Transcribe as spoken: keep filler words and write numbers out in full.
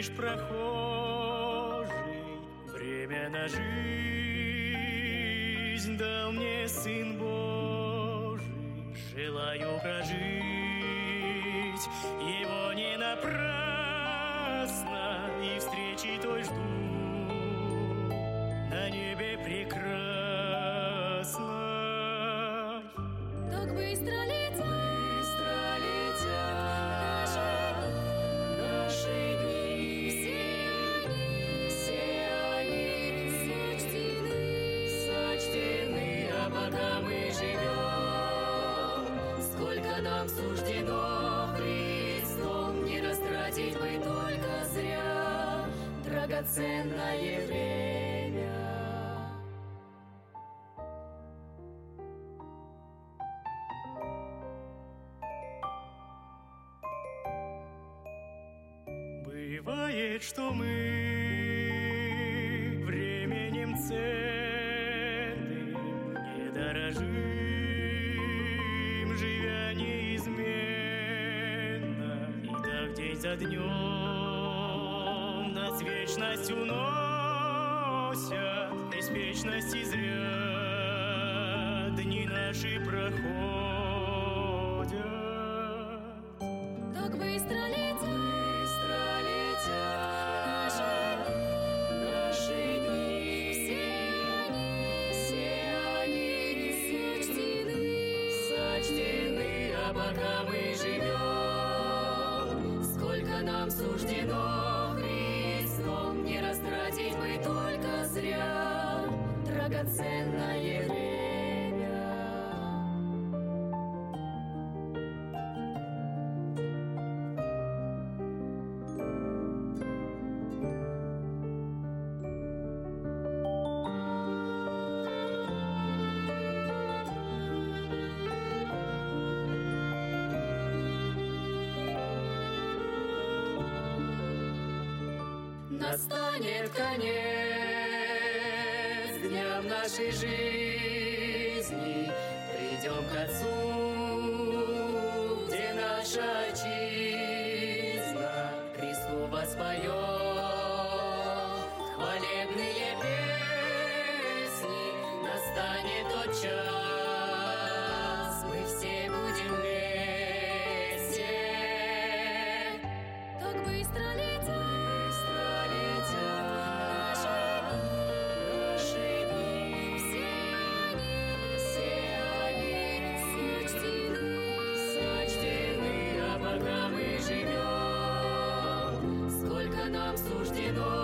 лишь прохожий. Время на жизнь дал мне Сын Божий. Желаю прожить его не напрасно, и встречи той жду на небе прекрасно. Так быстро летят, Быстро летят наши дни, все они, все они сочтены, сочтены, а пока мы живем, сколько нам суждено Христом, не растратить бы только зря драгоценное время. Бывает, что мы временем ценным не дорожим, живя неизменно, и так день за днем нас вечность уносят, беспечности зря дни наши проходят. так быстро летят Быстро летят наши дни, все они, все они сочтены, сочтены, а пока мы живем, сколько нам суждено Христом, не растратить бы только зря драгоценное время. Настанет конец дням нашей жизни, придем к Отцу, где наша отчизна, Христу воспоет хвалебные песни. Настанет тот час, мы все будем вместе. так быстро летят Быстро летят наши дни, все они, все они сочтены, сочтены, а пока мы живем, сколько нам суждено